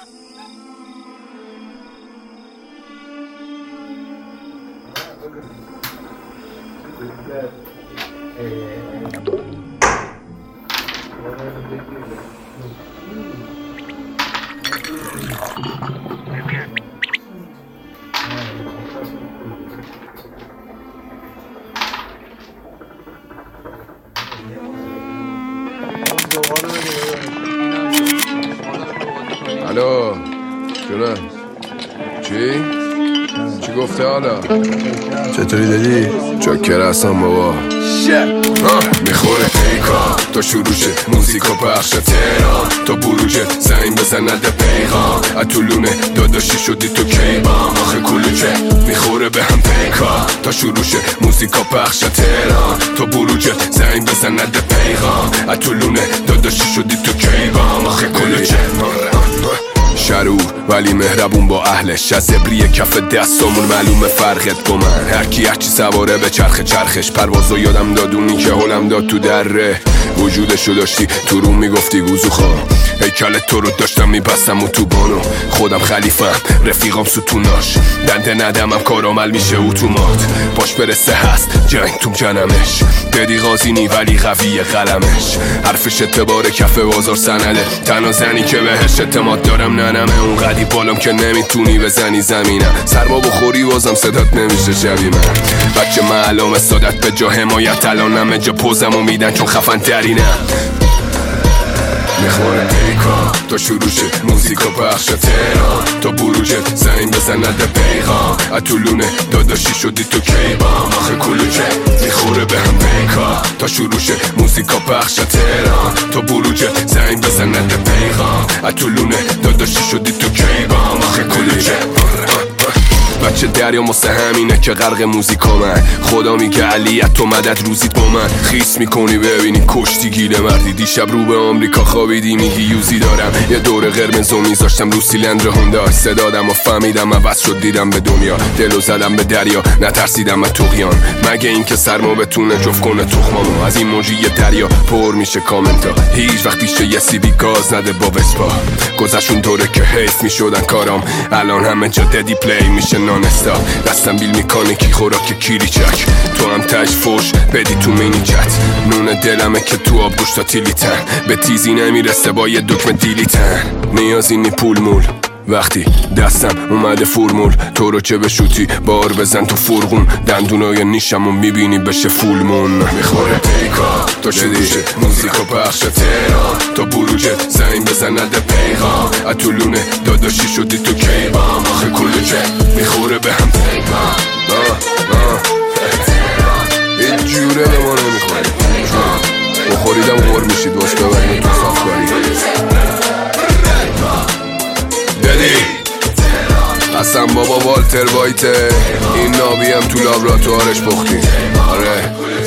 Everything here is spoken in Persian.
الو جونه چی گفته حالا؟ چطوری دادی؟ چاکر هستم بابا. میخوره پیکا تا شروعشه موزیکا پخش تهران تا بروجه زنگ بزنده پیغام اتولونه داداشی شدی تو کیبام آخه کلوچه میخوره به هم پیکا تا شروعشه موزیکا پخش تهران تا بروجه زنگ بزنده پیغام اتولونه داداشی شدی تو کیبام آخه کلوچه شرور ولی مهربون با اهلش از ابری کف دستامون معلومه فرقت با من هرکی هرچی سواره به چرخش پروازو یادم دادونی که حالم داد تو دره وجودشو داشتی تو رو میگفتی گوزو خواه هیکل تو رو داشتم میبستم و تو بانو خودم خلیفم رفیقام ستوناش دنده ندمم کارامل میشه اتومات باش برسه هست جنگ تو جنمش بدی غازینی ولی قویه قلمش حرفش اعتبار کف بازار سنده تنها زنی که بهش اعتماد دارم ننمه اون قدی بالام که نمیتونی بزنی زمینم سرما بخوری بازم صدات نمیشه شبیه من بچه معلوم سادت به جا حمایت الانم جا پوزمو میدن چون خفن ترینم میخوره پیکا تا شروعشه موزیکا پخش تهران تا بروجه زنگ بزنده پیغام اتولونه داداشی شدی تو کیبام آخه کلوچه میخوره به هم پیکا تا شروعشه موزیکا پخش تهران تا بروجه زنگ بزنده پیغام اتولونه داداشی شدی تو کیبام آخه کلوچه بچه دریا واسه همینه که غرق موزیکا من خدا میگه علیت تو مدد روزیت با من خیس میکنی ببینی کشتی گیله مردی دیشب رو به آمریکا خوابیدی میگی یوزی دارم یه دور قرمزو میذاشتم رو سیلندر هوندا صدادم و فهمیدم عوض شد دیدم به دنیا دلو زدم به دریا نترسیدم از طغیان مگه این که سرما بتونه جفت کنه تخمامو از این موجی دریا پر میشه کامنتا هیچ وقت پیش یه سی بی گاز نده با وسپا گذشون دوره که حیف میشدن کارام الان همه جا ددی پلی میشه نانستا دستم بیل میکنه کی خوراک کیری چک تو هم تش فوش بدی تو مینی چت نون دلمه که تو آب گوشتا تیلیتن به تیزی نمیرسه با یه دکمه دیلیتن نیازی نی پول مول وقتی دستم اومده فرمول تو رو چه بشوتی بار بزن تو فرغون دندونای نیشمو میبینی بشه فولمون میخوره پیکا تا شدیشه موزیکا پخش تهران تا بروجه زنگ بزنده پیغام اتولونه داداشی شدی تو کیبام آخه کلوچه میخوره به هم پیغام هیچ جوره به ما نمیخوره بخوریدم غور میشید باش ببرین تو صافکاری ددی حسن بابا والتر وایته این نابی هم تو لابراتوارش پختیم آره